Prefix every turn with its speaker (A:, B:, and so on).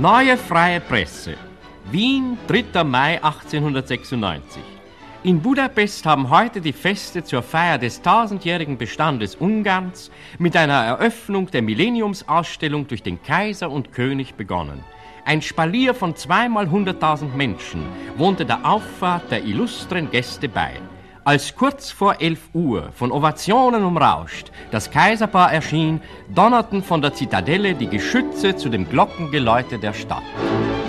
A: Neue Freie Presse. Wien, 3. Mai 1896. In Budapest haben heute die Feste zur Feier des 1000-jährigen Bestandes Ungarns mit einer Eröffnung der Millenniumsausstellung durch den Kaiser und König begonnen. Ein Spalier von 2x100.000 Menschen wohnte der Auffahrt der illustren Gäste bei. Als kurz vor 11 Uhr, von Ovationen umrauscht, das Kaiserpaar erschien, donnerten von der Zitadelle die Geschütze zu dem Glockengeläute der Stadt.